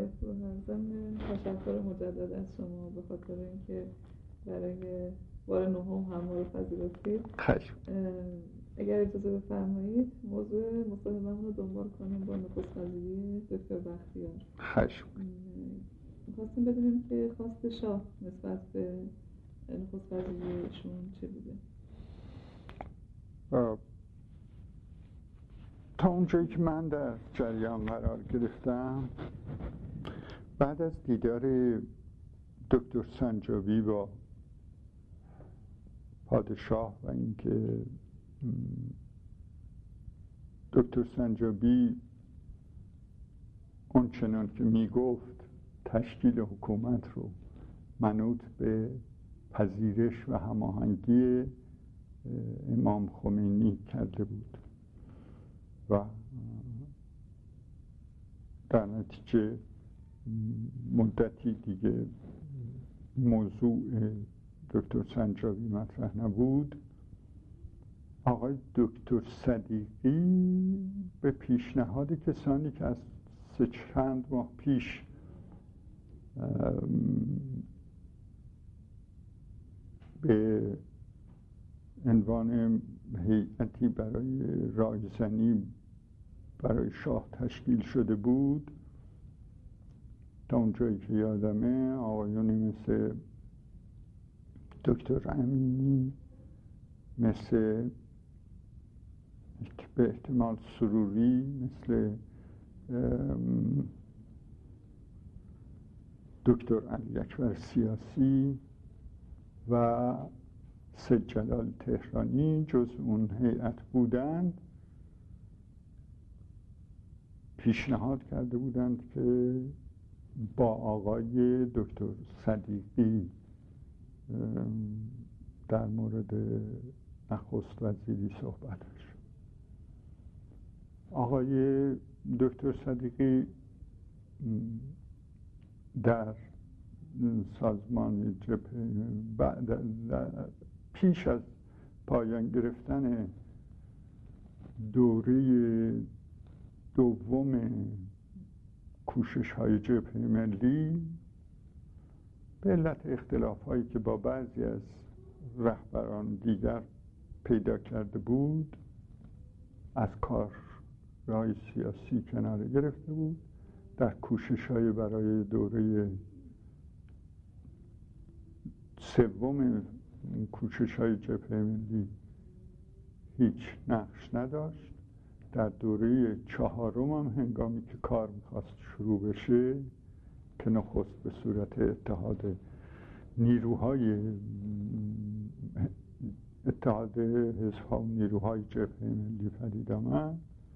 آقای فروهر، ضمن تشکر مجدد از شما به خاطر اینکه برای بار نهم هم ما رو پذیرفتید. اگر اجازه بفرمایید موضوع مصاحبه‌مون رو دنبال کنیم با نخست وزیری دکتر بختیار. می‌خواستیم بدونیم که خواست شاه نسبت به نخست وزیریشون چه بوده؟ تا اونجایی که من در جریان قرار گرفتم، بعد از دیدار دکتر سنجابی با پادشاه و اینکه دکتر سنجابی اونچنان که میگفت تشکیل حکومت رو منوط به پذیرش و هماهنگی امام خمینی کرده بود و در نتیجه مدتی دیگه موضوع دکتر سنجابی مطرح نبود، آقای دکتر صدیقی به پیشنهاد کسانی که از چند ماه پیش به عنوان هیئتی برای رایزنی برای شاه تشکیل شده بود، تا اونجایی که یادمه آقایونی مثل دکتر امینی، مثل به احتمال سروری، مثل دکتر علی اکبر سیاسی و سید جلال تهرانی جز اون هیئت بودند، پیشنهاد کرده بودند که با آقای دکتر صدیقی در مورد نخست وزیری صحبت شد. آقای دکتر صدیقی در سازمان جبهه پیش از پایان گرفتن دوره دوم کوشش های جبهه ملی به علت اختلاف هایی که با بعضی از رهبران دیگر پیدا کرده بود از کار راه سیاسی کناره گرفته بود. در کوشش های برای دوره سوم کوشش های جبهه ملی هیچ نقش نداشت. در دوره چهارم هم هنگامی که کار میخواست شروع بشه که نخست به صورت اتحاد نیروهای اتحاد حزب‌ها و نیروهای جبهه ملی پدید آمد،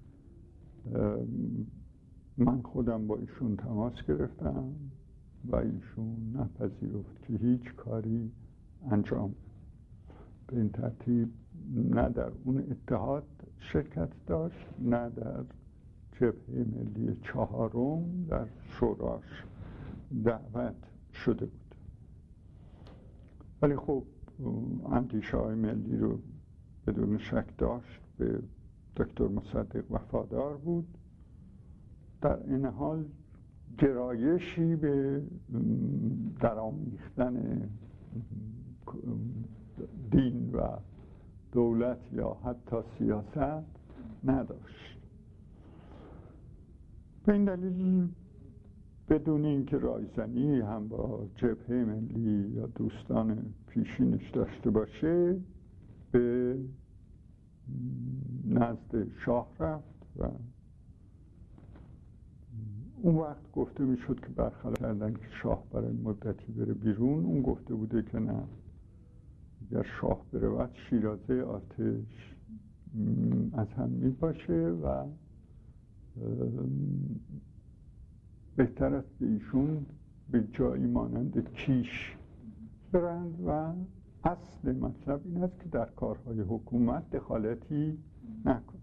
من خودم با ایشون تماس گرفتم و ایشون نپذیرفت که هیچ کاری انجام بده. به این ترتیب نه در اون اتحاد شرکت داشت، نه در جبهه ملی چهارم در شوراش دعوت شده بود. ولی خب اندیشه های ملی رو بدون شک داشت، به دکتر مصدق وفادار بود. در این حال گرایشی به درآمیختن دین و دولت یا حتی سیاست نداشت. به این دلیل بدون اینکه رایزنی هم با جبهه ملی یا دوستان پیشینش داشته باشه به نزد شاه رفت و اون وقت گفته میشد که برخلاف کردن که شاه برای مدتی بره بیرون، اون گفته بوده که نه، اگر شاه برود شیرازه آتش از هم می باشه و بهتر است که ایشون به جایی مانند کیش برند و اصل مطلب این است که در کارهای حکومت دخالتی نکنند.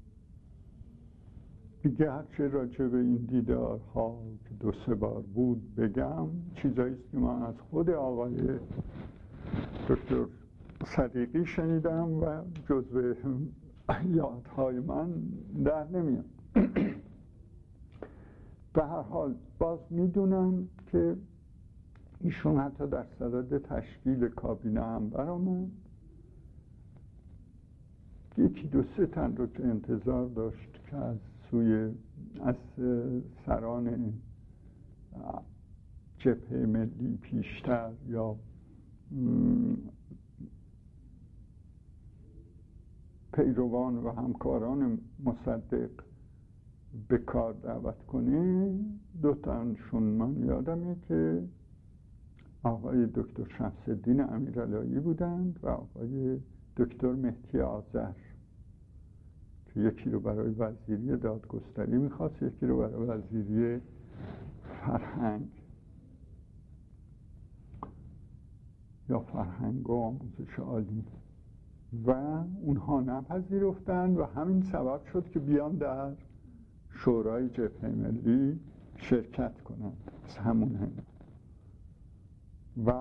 دیگه هرچه راجع به این دیدارها که 2-3 بار بود بگم، چیزایی است که من از خود آقای دکتر صدیقی شنیدم و جزو یادهای من در نمیاد. به هر حال باز میدونم که ایشون حتی در صدد تشکیل کابینه هم برآمد. یکی دو سه تن رو که انتظار داشت که از سران جبهه ملی پیشتر یا پیروان و همکاران مصدق به کار دعوت کنه، دو تنشون من یادمه که آقای دکتر شمس‌الدین امیرعلایی بودند و آقای دکتر مهدی آذر که یکی رو برای وزیری دادگستری میخواست، یکی رو برای وزیری فرهنگ یا فرهنگ و آموزش عالی، و اونها نپذیرفتند و همین سبب شد که بیان در شورای جبهه ملی شرکت کنند از همون هنگام. و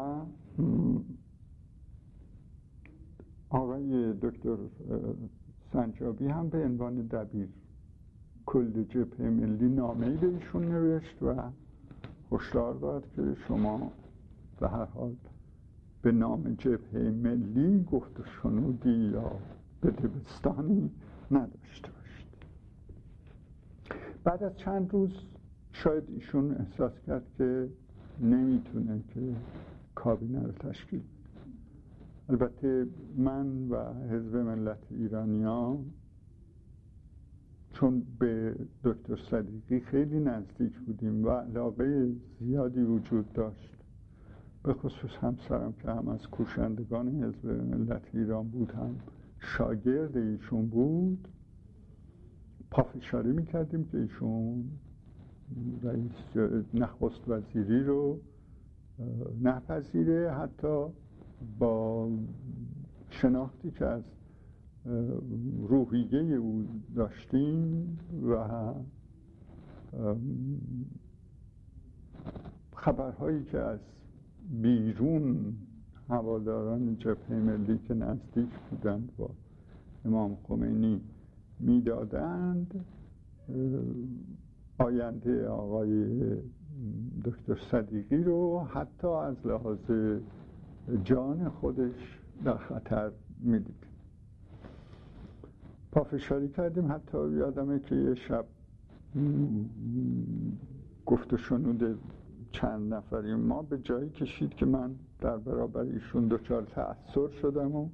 آقای دکتر سنجابی هم به عنوان دبیر کل جبهه ملی نامه‌ای به ایشون نوشت و هشدار داد که شما به هر حال به نام جبهه ملی گفت و شنودی یا بدبستانی نداشته باشید. بعد از چند روز شاید ایشون احساس کرد که نمیتونه که کابینه رو تشکیل بده. البته من و حزب ملت ایرانیان چون به دکتر صدیقی خیلی نزدیک بودیم و علاقه زیادی وجود داشت، به خصوص همسرم که هم از کوشندگان حزب ملت ایران بود هم شاگرد ایشون بود، پافشاری میکردیم که ایشون رئیس نخست وزیری رو نپذیره، حتی با شناختی که از روحیه او داشتیم و خبرهایی که از بیرون هواداران جبهه ملی که نزدیک بودند با امام خمینی میدادند، آینده آقای دکتر صدیقی رو حتی از لحاظ جان خودش در خطر میدید. پافشاری کردیم، حتی یادمه که یه شب گفت و شنود چند نفری ما به جایی کشید که من در برابر ایشون دچار تأثر شدم و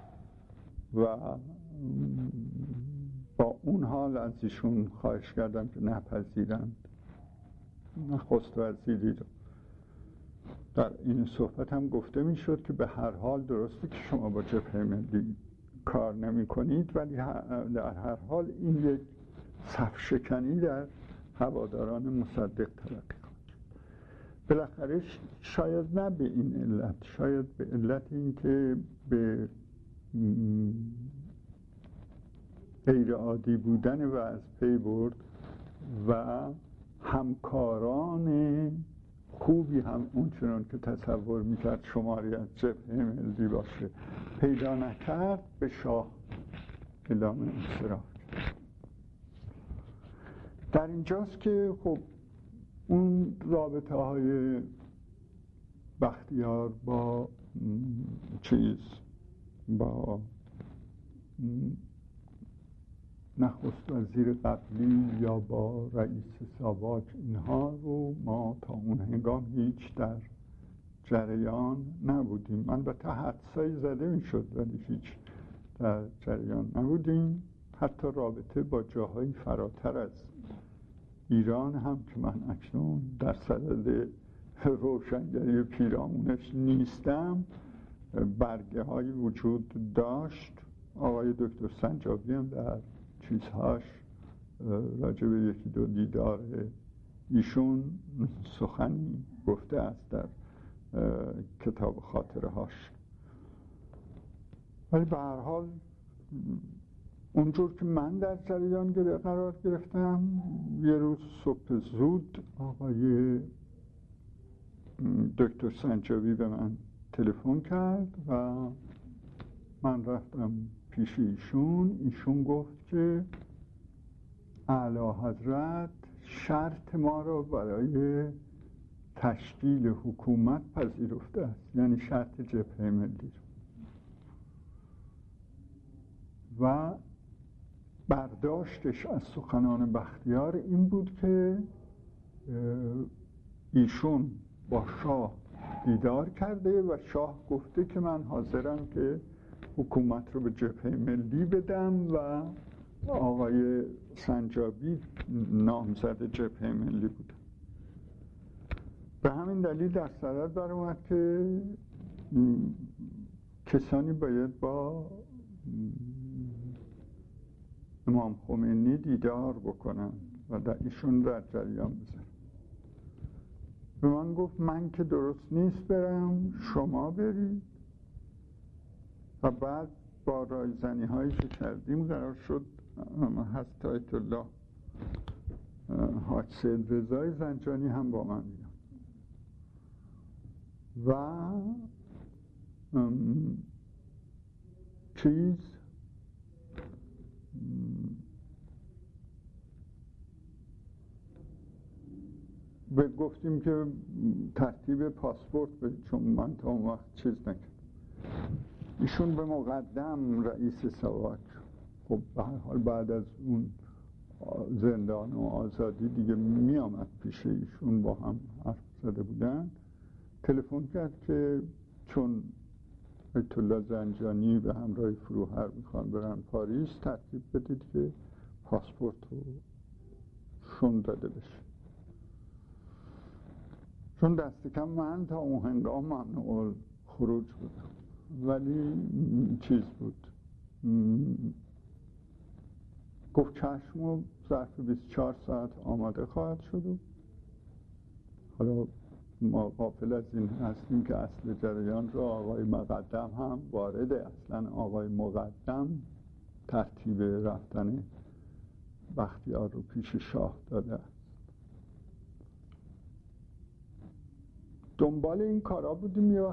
با اون حال از ایشون خواهش کردم که نپذیرند نخست وزیری رو. در این صحبت هم گفته میشد که به هر حال درسته که شما با جبهه ملی کار نمی کنید، ولی در هر حال این یک صف شکنی در هواداران مصدق تلقی کنید. بالاخره شاید نه به این علت، شاید به علت این که به غیر عادی بودن و از پی برد و همکاران خوبی هم اونچنان که تصور میکرد شماری از جبهه ملی باشه پیدا نکرد، به شاه اعلام انصراف کرد. در اینجاست که خب اون رابطه های بختیار با با نخست وزیر قبلی یا با رئیس ساواک، اینها رو ما تا اون هنگام هیچ در جریان نبودیم. البته حدسایی زده میشد ولی هیچ در جریان نبودیم. حتی رابطه با جاهای فراتر از ایران هم که من اکنون در صدد روشنگری پیرامونش نیستم، برگه های وجود داشت. آقای دکتر سنجابی هم در چیزهاش راجع به یکی دو دیدار ایشون سخنی گفته است در کتاب خاطره هاش. ولی به هر حال اونجور که من در جریان قرار گرفتم، یه روز صبح زود آقای دکتر سنجابی به من تلفن کرد و من رفتم پیش ایشون. ایشون گفت که اعلی حضرت شرط ما را برای تشکیل حکومت پذیرفته است، یعنی شرط جبهه ملی و برداشتش از سخنان بختیار این بود که ایشون با شاه دیدار کرده و شاه گفته که من حاضرم که حکومت رو به جبهه ملی بدم و آقای سنجابی نامزد جبهه ملی بود. به همین دلیل در صدد بر اومد که کسانی باید با امام خمینی دیدار بکنن و در ایشون در جریان بذارن. به من گفت من که درست نیست برم، شما برید. و بعد با رایزنی هایی که کردیم قرار شد حضرت آیت الله حاج سید رضای زنجانی هم با من بیان و گفتیم که ترتیب پاسپورت بدید، چون من تا اون وقت چیز نکردم. ایشون به مقدم رئیس سواک، خب به هر حال بعد از اون زندان و آزادی دیگه می آمد پیش ایشون، با هم حرف زده بودن. تلفن کرد که چون آیت الله زنجانی به همراه فروهر میخوان برن پاریس، ترتیب بدید که پاسپورت رو شون داده بشه، چون دست کم من تا اون هنگام ممنوع خروج بودم. ولی چیز بود، گفت چشم و ظرف 24 ساعت آماده خواهد شد. حالا ما غافل از این هستیم که اصل جریان را آقای مقدم هم وارده. اصلا آقای مقدم ترتیب رفتن بختیار رو پیش شاه داده است. دنبال این کارا بودیم. یا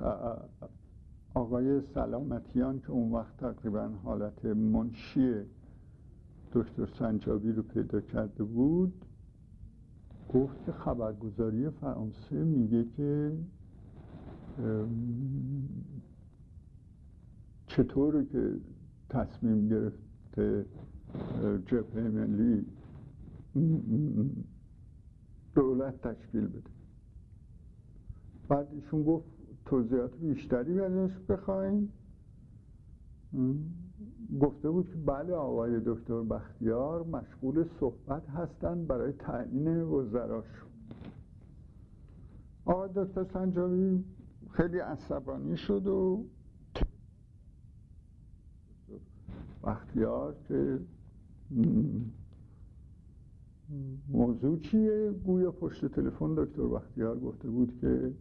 آقای سلامتیان که اون وقت تقریبا حالت منشی دکتر سنجابی رو پیدا کرده بود، گفت که خبرگزاری فرانسه میگه که چطوره که تصمیم گرفته جبهه ملی دولت تشکیل بده. بعد ایشون گفت توضیحات بیشتری ازش بخواین. گفته بود که بله آقای دکتر بختیار مشغول صحبت هستند برای تعیین وزراشون. آقای دکتر سنجابی خیلی عصبانی شد و بختیار که موضوع چیه؟ گویا پشت تلفن دکتر بختیار گفته بود که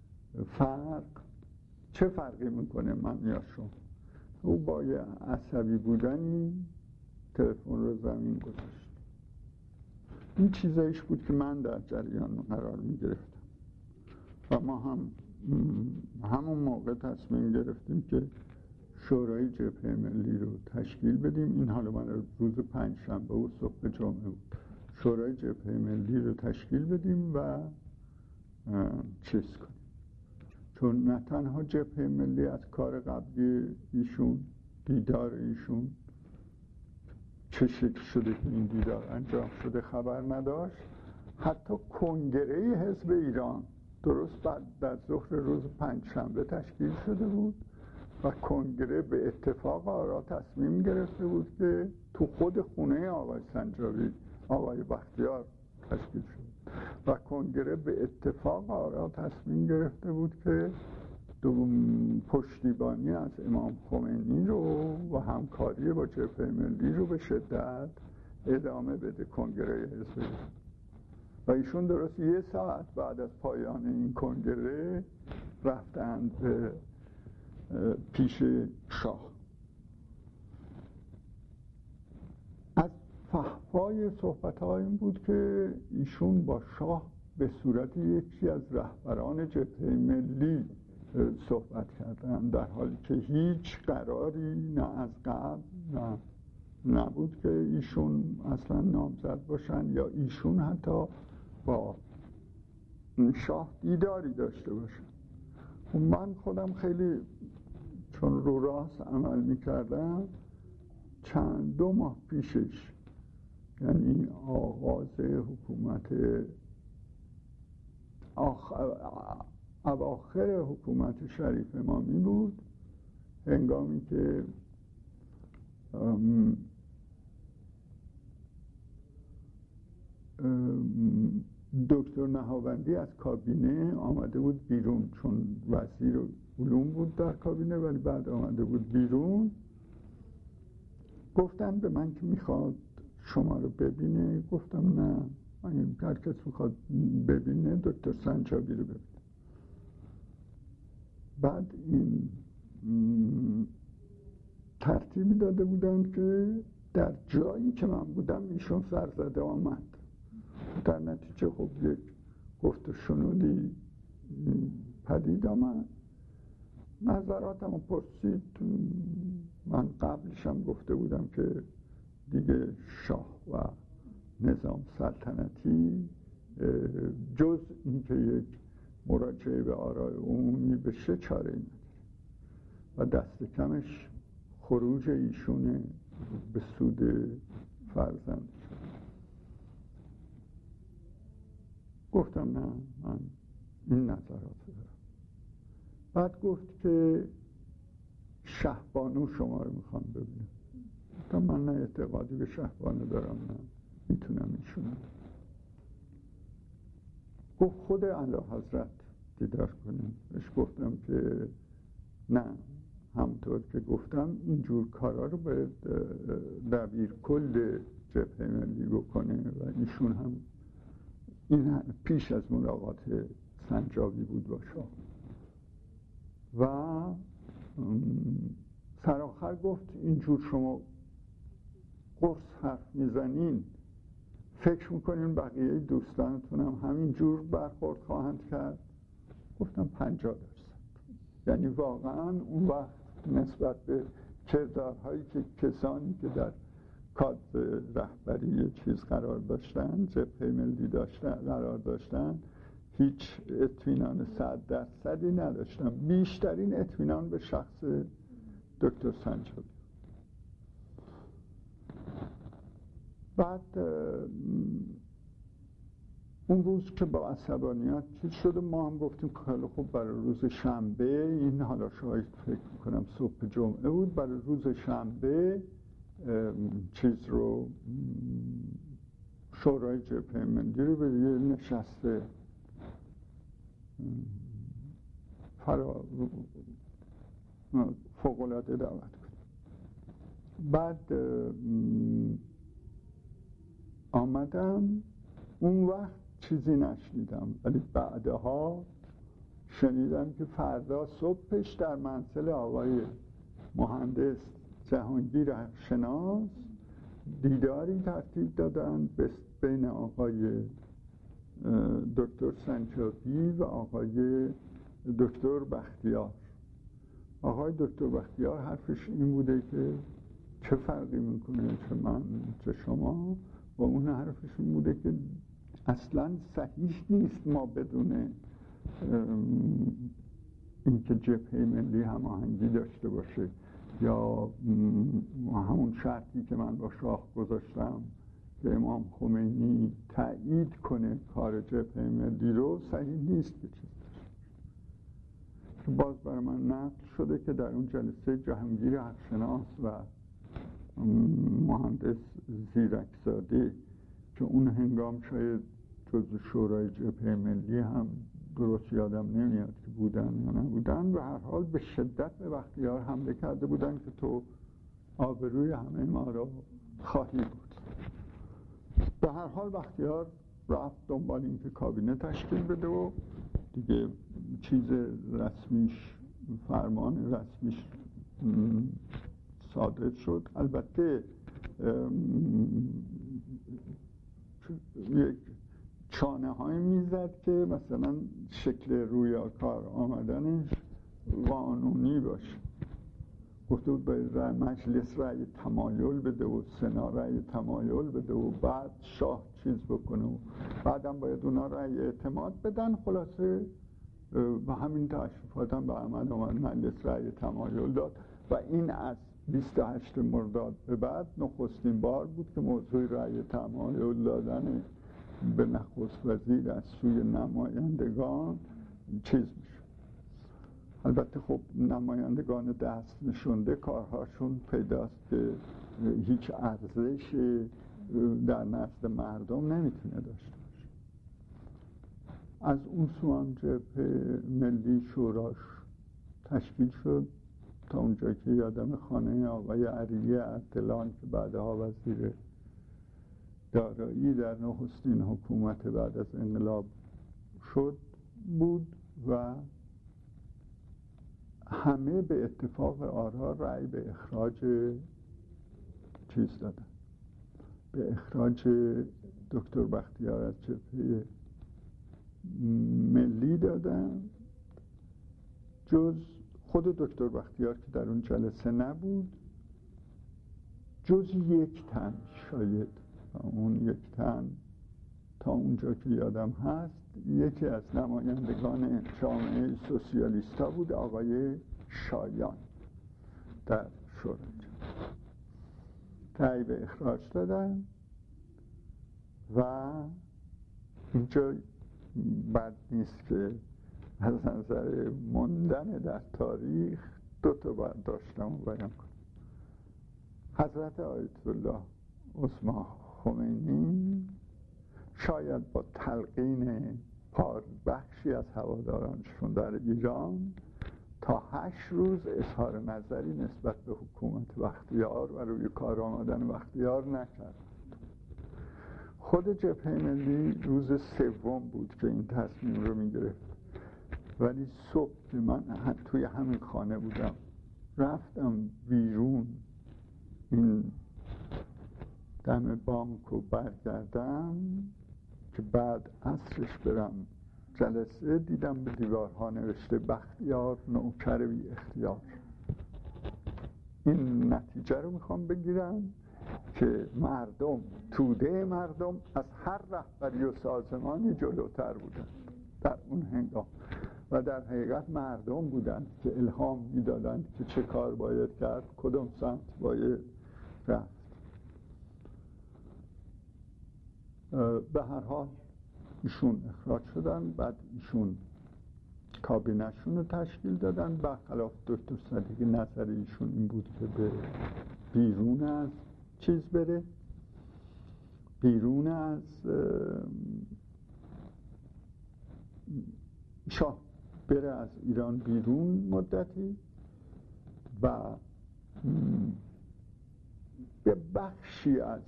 چه فرقی میکنه من یا شما؟ او با یه عصبی بودنی تلفن رو زمین گذاشت. این چیزایش بود که من در جریان قرار میگرفتم و ما هم همون موقع تصمیم گرفتیم که شورای جبهه ملی رو تشکیل بدیم. این حالا من روز پنجشنبه و صبح جمعه بود. شورای جبهه ملی رو تشکیل بدیم و چیز کنیم، چون نه تنها جبهه ملی از کار قبلی ایشون، دیدار ایشون چه شکل شده که این دیدار انجام شده خبر نداشت، حتی کنگره حزب ایران درست بعد در ظهر روز پنجشنبه تشکیل شده بود و کنگره به اتفاق آرا تصمیم گرفته بود که تو خود خونه آقای سنجابی، آقای بختیار تشکیل شد و کنگره به اتفاق آرا تصمیم گرفته بود که پشتیبانی از امام خمینی رو و همکاری با جبهه ملی رو به شدت ادامه بده کنگره حزب. و ایشون درست 1 ساعت بعد از پایان این کنگره رفتند به پیش شاه. از فحوای صحبت‌ها این بود که ایشون با شاه به صورت یکی از رهبران جبهه ملی صحبت کردن، در حالی که هیچ قراری نه از قبل نه نبود که ایشون اصلا نامزد باشن یا ایشون حتی با شاه دیداری داشته باشن. و من خودم خیلی چون رو راست عمل میکردم، 2 ماه پیشش، یعنی آغاز حکومت اواخر حکومت شریف امامی بود، هنگامی که دکتر نهاوندی از کابینه آمده بود بیرون، چون وزیر علوم بود در کابینه ولی بعد آمده بود بیرون. گفتن به من که میخواد شما رو ببینه. گفتم نه، هر کس میخواد ببینه دکتر سنجابی رو ببینه. بعد این ترتیبی داده بودن که در جایی که من بودم ایشون سرزده آمد. در نتیجه خب یک گفت و شنودی پدید آمد. نظراتم رو پرسید. من قبلش هم گفته بودم که دیگه شاه و نظام سلطنتی جز اینکه یک مراجعه به آرای عمومی بشه چاره ای نداره و دست کمش خروج ایشونه به سود فرزند. گفتم نه، من این نظرات دارم. بعد گفت که شهبانو شما رو میخوام ببینم. گفتم من نه اعتقادی به شهبانو دارم، نه میتونم ایشونو. گفت خود اعلی حضرت دیدار کنیم. بهش گفتم که نه، همطور که گفتم اینجور کارا رو باید دبیر کل جبهه ملی بکنه و ایشون هم این پیش از ملاقات سنجابی بود با شاه. و سرآخر گفت اینجور شما قرص حرف میزنین، فکر میکنین بقیه دوستانتون هم همینجور برخورد خواهند کرد؟ گفتم 50%. یعنی واقعا اون وقت نسبت به کردارهایی که کسانی که در کادر رهبری چیز قرار داشتن، جبهه ملی قرار داشتن، هیچ اطمینان 100% نداشتم. بیشترین اطمینان به شخص دکتر سنجابی. بعد اون روز که با عصبانیت چیز شده، ما هم گفتیم خیلی خوب برای روز شنبه، این حالا شاید فکر میکنم صبح جمعه بود، برای روز شنبه چیز رو شورای جبهه ملی رو به یه نشست فوق‌العاده دعوت کنیم. بعد آمدم، اون وقت چیزی نشنیدم ولی بعدها شنیدم که فردا صبحش در منزل آقای مهندس جهانگیر شناس دیداری ترتیب دادن بین آقای دکتر سنجابی و آقای دکتر بختیار. آقای دکتر بختیار حرفش این بوده که چه فرقی میکنه چه من چه شما، و اون حرفش این بوده که اصلا صحیح نیست ما بدون اینکه جبهه ملی هماهنگی داشته باشه یا همون شرطی که من با شاه گذاشتم که امام خمینی تایید کنه کار جبهه ملی رو، صحیح نیست که چیز باز برای من نقل شده که در اون جلسه جهانگیر حقشناس و مهندس زیرکزاده که اون هنگام شاید جزو شورای جبهه ملی هم درست یادم نمیاد که بودن یا نبودن، و هر حال به شدت به بختیار حمله کرده بودن که تو آبروی همه ما رو خواهی بود. به هر حال بختیار رفت دنبال این که کابینه تشکیل بده و دیگه چیز رسمیش، فرمان رسمیش صادر شد. البته یک چانه هایی میزد که مثلا شکل رویاکار آمدنش قانونی باشه. گفته بود باید مجلس رأی تمایل بده و سنا رأی تمایل بده و بعد شاه چیز بکنه و بعدم باید اونا رأی اعتماد بدن. خلاصه و همین تشریفات هم به عمل آمد، مجلس رأی تمایل داد و این از 28 مرداد به بعد نخستین بار بود که موضوع رأی تمایل دادن به نخست وزیر از سوی نمایندگان چیز میشه. البته خب نمایندگان دست نشونده کارهاشون پیداست که هیچ ارزش در نزد مردم نمیتونه داشته باشه. از اون سو هم جبهه ملی شوراش تشکیل شد تا اونجا که یادم خانه آقای علی اردلان که بعدها وزیر دارایی در نخستین حکومت بعد از انقلاب شد بود و همه به اتفاق آرا رأی به اخراج چیز دادن، به اخراج دکتر بختیار از جبهه ملی دادن، جز خود دکتر بختیار که در اون جلسه نبود، جز یک تن شاید. اون یک تن تا اونجا که یادم هست یکی از نمایندگان جامعه سوسیالیستا بود، آقای شایان در شورای رأی به اخراج دادن. و اینجا بد نیست که از نظر ماندن در تاریخ دو تا برداشتم رو بیان کنم. حضرت آیت الله عظما خمینی شاید با تلقین بخشی از هوادارانشون در ایران تا 8 روز اظهار نظری نسبت به حکومت بختیار و روی کار آمدن بختیار نکرد. خود جبهه ملی روز سوم بود که این تصمیم رو میگرفت، ولی صبح که من توی همین خانه بودم رفتم بیرون این دم بانک رو برگردم که بعد عصرش برم جلسه، دیدم به دیوارها نوشته بختیار نوکر بی اختیار. این نتیجه رو میخوام بگیرم که مردم، توده مردم از هر رهبری و سازمانی جلوتر بودن در اون هنگام و در حقیقت مردم بودن که الهام میدادند که چه کار باید کرد، کدوم سمت باید رفت. به هر حال ایشون اخراج شدن، بعد ایشون کابینه‌شون رو تشکیل دادن. برخلاف دکتر صدیقی نظر ایشون این بود که به بیرون از چیز بره، بیرون از شاه بره از ایران بیرون مدتی و به بخشی از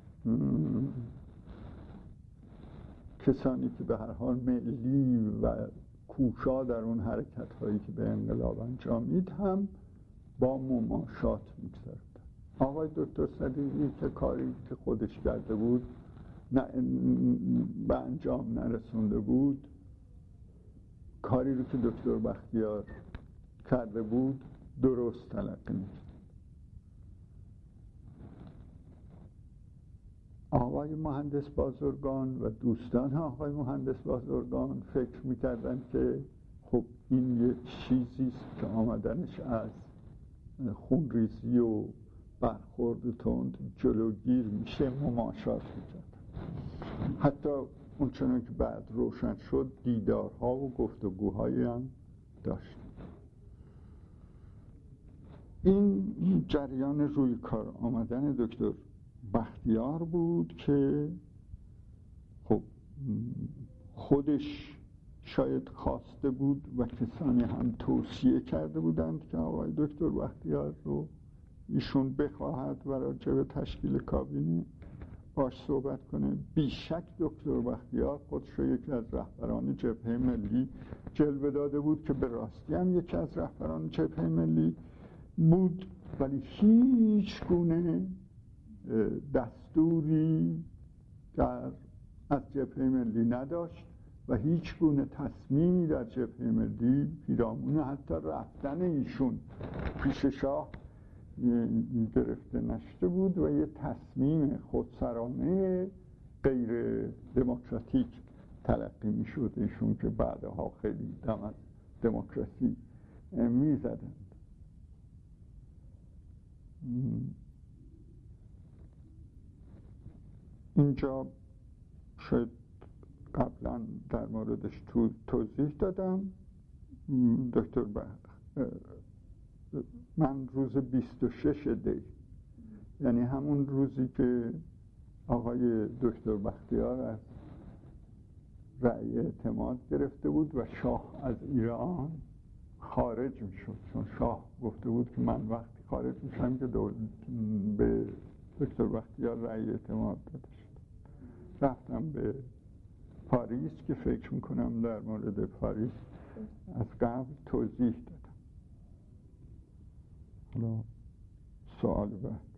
کسانی که به هر حال ملی و کوشا در اون حرکت هایی که به انقلاب انجامید هم با مماشات می‌گذرد. آقای دکتر صدیقی که کاری که خودش کرده بود به انجام نرسونده بود، کاری رو که دکتر بختیار کرده بود درست تلقی می‌کرد. آقای مهندس بازرگان و دوستان آقای مهندس بازرگان فکر می‌کردند که خب این یه چیزیست که آمدنش از خونریزی و برخورد تند جلوگیر میشه، مماشات می‌کرد. حتی اونچنان که بعد روشن شد دیدارها و گفتگوهایی هم داشت. این جریان روی کار آمدن دکتر بختیار بود که خب خودش شاید خواسته بود و کسانی هم توصیه کرده بودند که آقای دکتر بختیار رو ایشون بخواهد و راجع به تشکیل کابینه باش صحبت کنه. بیشک دکتر بختیار خودش رو یکی از رهبران جبهه ملی جلوه داده بود که به راستی هم یکی از رهبران جبهه ملی بود، ولی هیچ گونه دستوری از جبهه ملی نداشت و هیچ گونه تصمیمی در جبهه ملی پیرامون حتی رفتن ایشون پیش شاه گرفته نشده بود و یه تصمیم خودسرانه غیر دموکراتیک تلقی می شد ایشون که بعدها خیلی دم از دموکراسی می زدند. اینجا شاید قبلا در موردش توضیح دادم. دکتر من روز 26 دی، یعنی همون روزی که آقای دکتر بختیار از رأی اعتماد گرفته بود و شاه از ایران خارج می شد، چون شاه گفته بود که من وقتی خارج میشم که به دکتر بختیار رأی اعتماد داده شد. رفتم به پاریس که فکر میکنم در مورد پاریس از قبل توضیح دادم. حالا سوال بعد.